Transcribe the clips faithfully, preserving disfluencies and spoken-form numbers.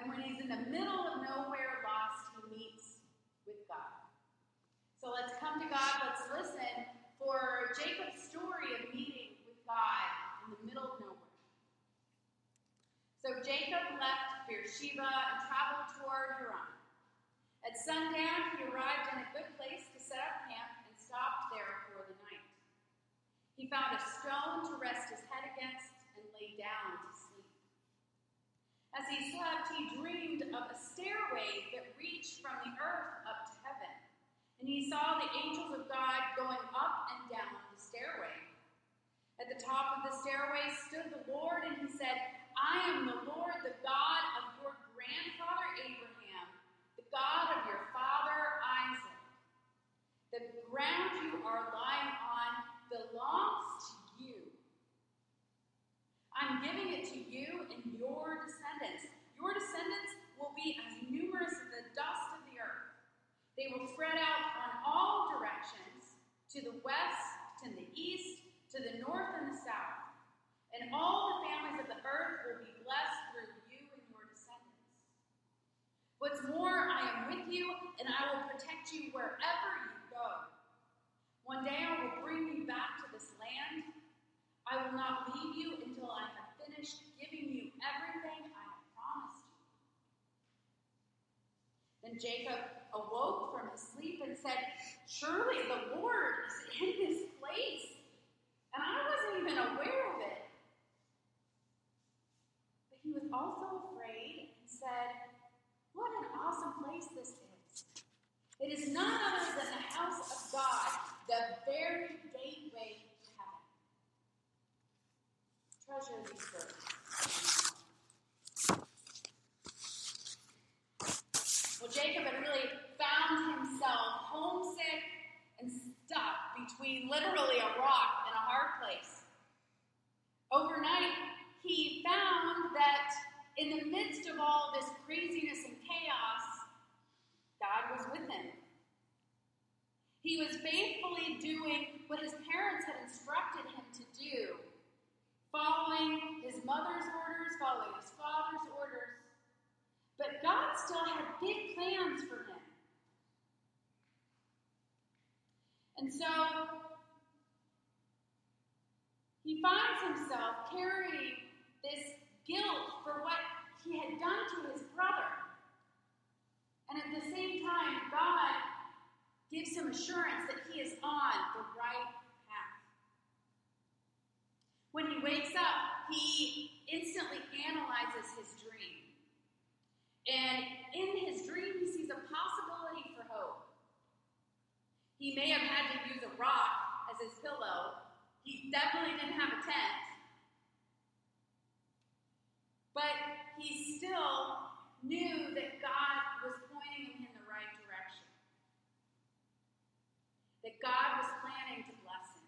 And when he's in the middle of nowhere lost, he meets with God. So let's come to God. Let's listen for Jacob's story of meeting with God in the middle of nowhere. So Jacob left Beersheba and traveled toward Haran. At sundown, he arrived in a good place to set up camp and stopped there for the night. He found a stone to rest his head against and lay down to sleep. As he slept, he dreamed of a stairway that reached from the earth up to heaven, and he saw the angels of God going up and down the stairway. At the top of the stairway stood the Lord, and he said, I am the Lord, the God of your grandfather Abraham, the God of your father Isaac. The ground you are lying on belongs to you. I'm giving it to you and your descendants. Your descendants will be as numerous as the dust of the earth. They will spread out on all directions, to the west, to the east, to the north and the south. And all the families of the earth will be blessed through you and your descendants. What's more, I am with you, and I will protect you wherever you go. One day I will bring you back to this land. I will not leave you until I have finished giving you everything I have promised you. Then Jacob awoke from his sleep and said, surely the Lord is in this place, and I wasn't even aware of it. But he was also afraid and said, what an awesome place this is. It is none other than the house of God, the very gateway to heaven. Treasure these words. Well, Jacob had really found himself homesick and stuck between literally a rock and a hard place. Overnight, he found that in the midst of all this craziness and chaos, God was with him. He was faithfully doing what his parents had instructed him to do, following his mother's orders, following his father's orders. But God still had big plans for him. And so he finds himself carrying this guilt for what he had done to his brother. And at the same time, God gives him assurance that he is on the right path. When he wakes up, he instantly analyzes his dream. And in his dream, he sees a possibility for hope. He may have had to use a rock as his pillow. He definitely didn't have a tent. But he still knew that God was pointing him in the right direction. That God was planning to bless him.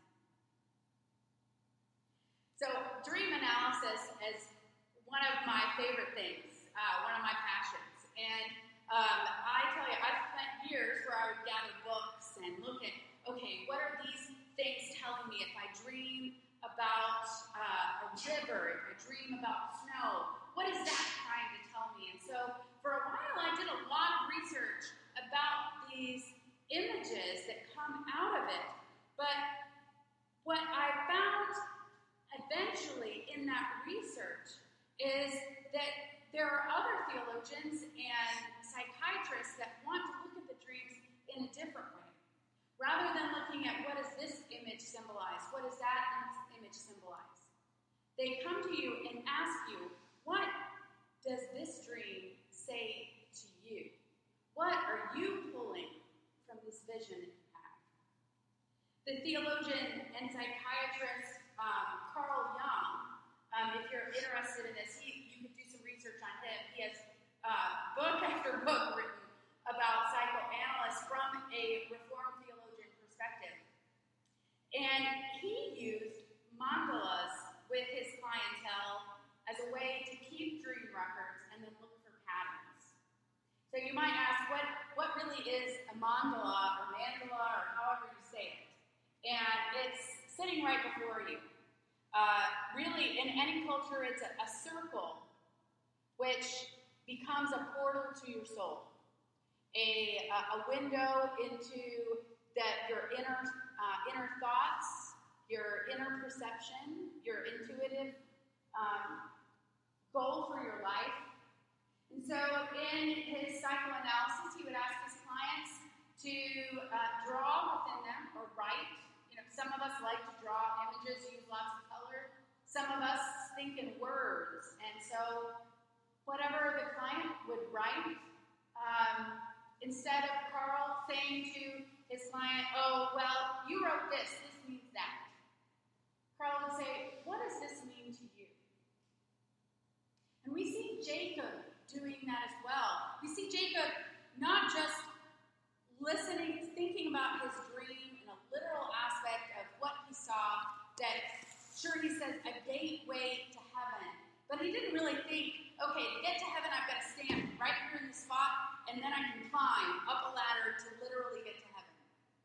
So dream analysis is one of my favorite things, uh, one of my passions. And um, I tell you, I've spent years where I would gather books and look at, okay, what are these things telling me if I dream about uh, a river, if I dream about snow? What is that trying to tell me? And so for a while I did a lot of research about these images that come out of it. But what I found eventually in that research is that there are other theologians and psychiatrists that want to look at the dreams in a different way. Rather than looking at what does this image symbolize, what does that image symbolize, they come to you and ask you, what does this dream say to you? What are you pulling from this vision that you have? The theologian and psychiatrist um, Carl Jung, um, if you're interested in this, he, you could do some research on him. He has uh, book after book written about psychoanalysts from a Reformed theologian perspective. And he used mandalas with his clientele as a way to keep dream records and then look for patterns. So you might ask, what, what really is a mandala or mandala or however you say it? And it's sitting right before you. Uh, really, in any culture, it's a, a circle which becomes a portal to your soul, a, a window into that your inner uh, inner thoughts, your inner perception, your intuitive um, goal for your life. And so in his psychoanalysis, he would ask his clients to uh, draw within them or write. You know, some of us like to draw images, use lots of color. Some of us think in words. And so whatever the client would write, um, instead of Carl saying to his client, oh, well, you wrote this, this means that. Carl would say, what does this mean to you? And we see Jacob doing that as well. We see Jacob not just listening, thinking about his dream in a literal aspect of what he saw, that sure he says a gateway to heaven, but he didn't really think, okay, to get to heaven I've got to stand right here in the spot and then I can climb up a ladder to literally get to heaven.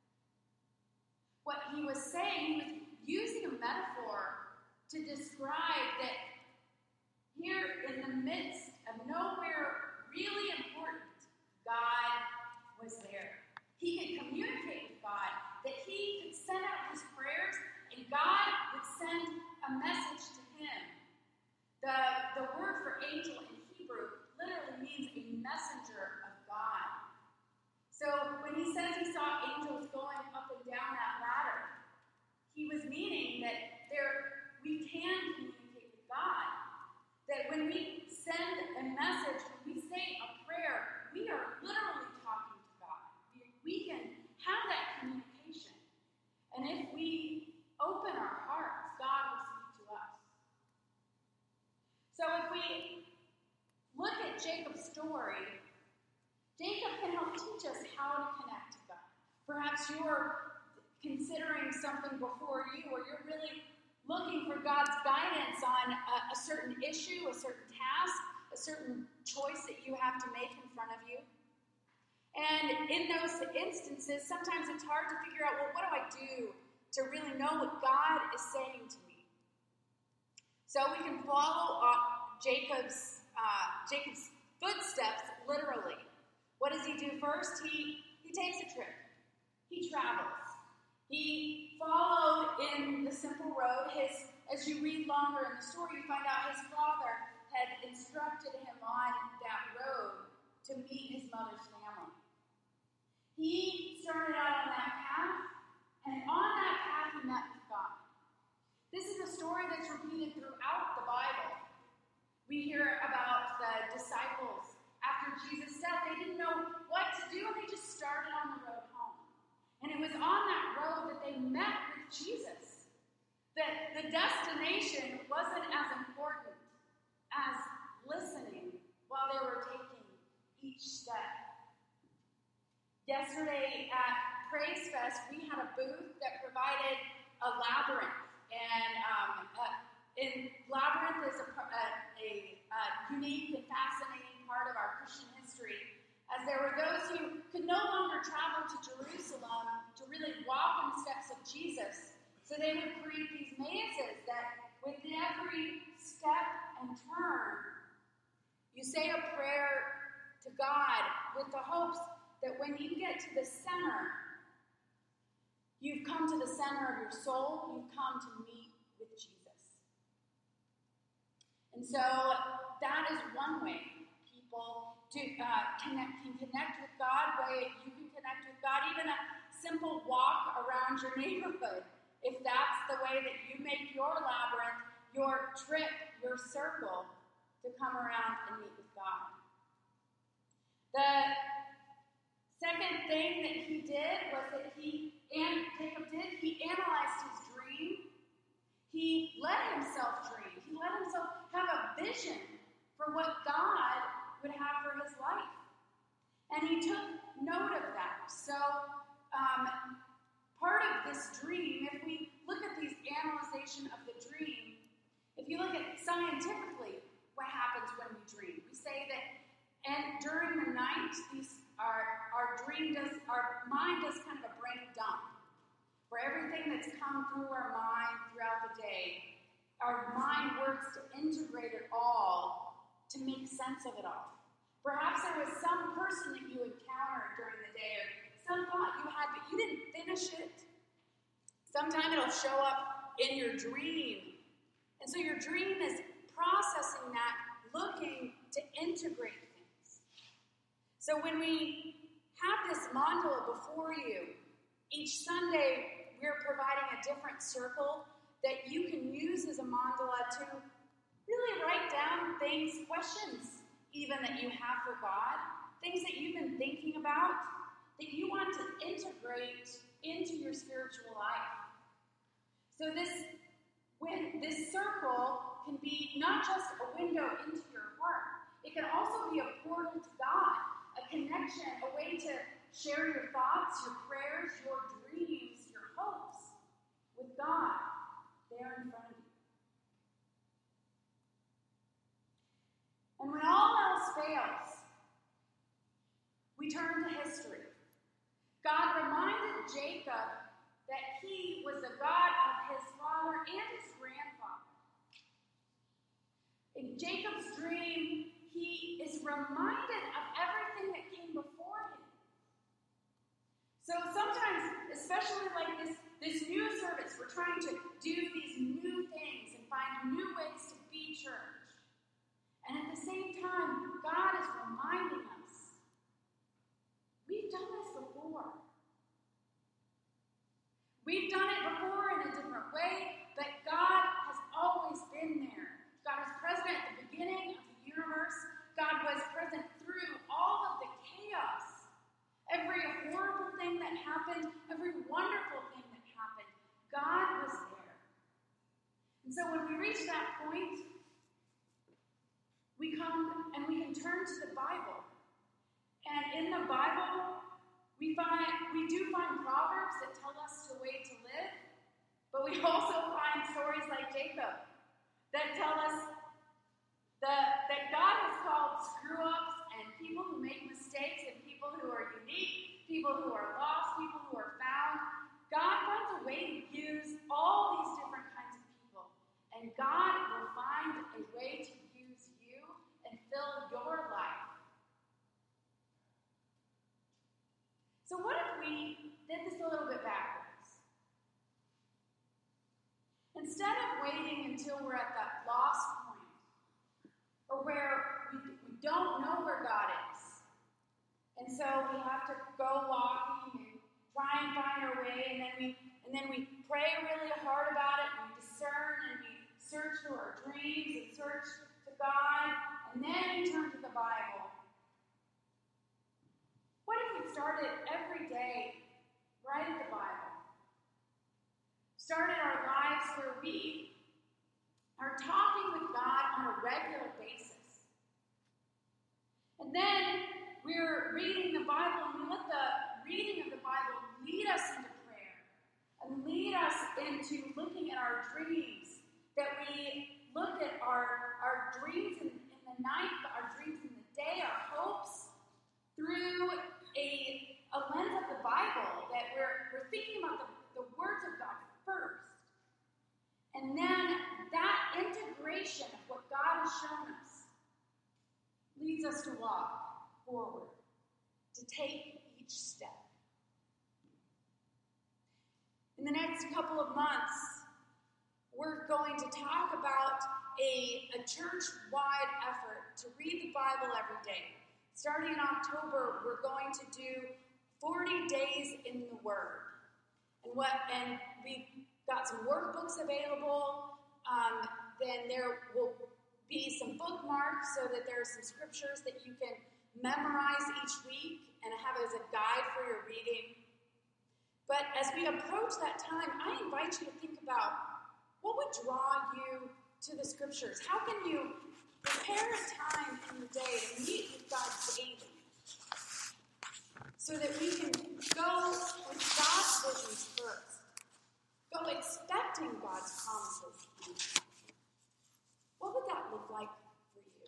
What he was saying, he was using a metaphor to describe that here in the midst of nowhere really important, God was there. He could communicate with God, that he could send out his prayers, and God would send a message to him. The, the word for angel in Hebrew literally means a messenger of God. So when he says he saw angels going up and down that ladder, he was meaning that there we can communicate with God. That when we send a message, when we say a prayer, we are literally talking to God. We, we can have that communication. And if we open our hearts, God will speak to us. So if we look at Jacob's story, Jacob can help teach us how to connect to God. Perhaps you're considering something before you, or you're really looking for God's guidance on a, a certain issue, a certain task, a certain choice that you have to make in front of you. And in those instances, sometimes it's hard to figure out, well, what do I do to really know what God is saying to me? So we can follow uh, Jacob's uh, Jacob's footsteps literally. What does he do first? He, he takes a trip. He travels. He followed in the simple road. His, as you read longer in the story, you find out his father had instructed him on that road to meet his mother's family. He started out on that path, and on that path he met with God. This is a story that's repeated throughout the Bible. We hear about the disciples after Jesus' death. They didn't know what to do, and they just started on the road home. And it was on that road that they met with Jesus. That the destination wasn't as important as listening while they were taking each step. Yesterday at Praise Fest, we had a booth that provided a labyrinth. And um, uh, in labyrinth is a, a, a, a unique and fascinating part of our Christian history, as there were those who could no longer travel to Jerusalem to really walk in the steps of Jesus. So they would create these mazes that with every step and turn, you say a prayer to God with the hopes that when you get to the center, you've come to the center of your soul, you've come to meet with Jesus. And so that is one way people to uh, connect, can connect with God, way you can connect with God, even a simple walk around your neighborhood. If that's the way that you make your labyrinth, your trip, your circle, to come around and meet with God. The second thing that he did was that he, and Jacob did, he analyzed his dream. He let himself dream. He let himself have a vision for what God would have for his life. And he took note of that. So, um, part of this dream, if we look at these analyzation of the dream, if you look at scientifically what happens when we dream, we say that, and during the night, these our our dream does, our mind does kind of a brain dump, where everything that's come through our mind throughout the day, our mind works to integrate it all, to make sense of it all. Perhaps there was some person that you encountered during the day, or some thought you had, but you didn't finish it. Sometime it'll show up in your dream. And so your dream is processing that, looking to integrate things. So when we have this mandala before you, each Sunday we're providing a different circle that you can use as a mandala to really write down things, questions even that you have for God, things that you've been thinking about, that you want to integrate into your spiritual life. So this, when this circle can be not just a window into your heart, it can also be a portal to God, a connection, a way to share your thoughts, your prayers, your dreams, your hopes with God there in front of you. And when all else fails, we turn to history. God reminded Jacob that he was the God of his father and his grandfather. In Jacob's dream, he is reminded of everything that came before him. So sometimes, especially like this, this new service, we're trying to do these new things and find new ways to be church. And at the same time, God is reminding us, we've done this before. We've done it before in a different way, but God has always been there. God is present at the beginning of the universe. God was present through all of the chaos. Every horrible thing that happened, every wonderful thing that happened, God was there. And so when we reach that point, we come and we can turn to the Bible. And in the Bible, we find we do find proverbs that tell us the way to live, but we also find stories like Jacob that tell us that, that God has called screw-ups and people who make mistakes and people who are unique, people who are lost, people who are found. God finds a way to use all these different kinds of people, and God will find a way to use you and fill your life. So what if we did this a little bit backwards? Instead of waiting until we're at that lost point, or where we, we don't know where God is, and so we have to go walking and try and find our way, and then we and then we pray really hard about it, and we discern, and we search through our dreams, and search to God, and then we turn to the Bible. What if we started every day right at the Bible? Started our lives where we are talking with God on a regular basis. And then we're reading the Bible, and we let the reading of the Bible lead us into prayer and lead us into looking at our dreams, that we look at our, our dreams in, in the night, our dreams in the day, our hopes, through a, a lens of the Bible, that we're, we're thinking about the, the words of God first. And then that integration of what God has shown us leads us to walk forward, to take each step. In the next couple of months, we're going to talk about a, a church-wide effort to read the Bible every day. Starting in October, we're going to do forty days in the Word. And what? And we've got some workbooks available. Um, then there will be some bookmarks so that there are some scriptures that you can memorize each week and have as a guide for your reading. But as we approach that time, I invite you to think about what would draw you to the scriptures. How can you prepare a time in the day to meet with God daily so that we can go with God's visions first? Go expecting God's promises. What would that look like for you?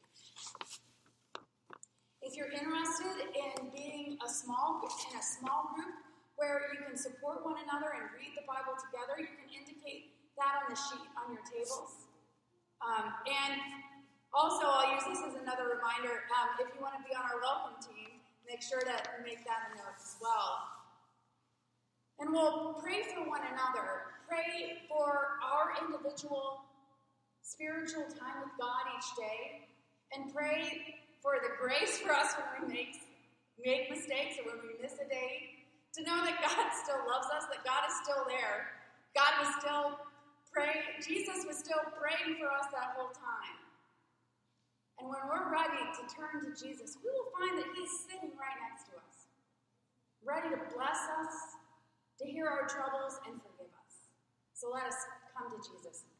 If you're interested in being a small in a small group where you can support one another and read the Bible together, you can indicate that on the sheet on your tables. Um, and Also, I'll use this as another reminder. Um, if you want to be on our welcome team, make sure to make that a note as well. And we'll pray for one another. Pray for our individual spiritual time with God each day. And pray for the grace for us when we make, make mistakes or when we miss a day. To know that God still loves us, that God is still there. God was still praying. Jesus was still praying for us that whole time. And when we're ready to turn to Jesus, we will find that he's sitting right next to us, ready to bless us, to hear our troubles, and forgive us. So let us come to Jesus.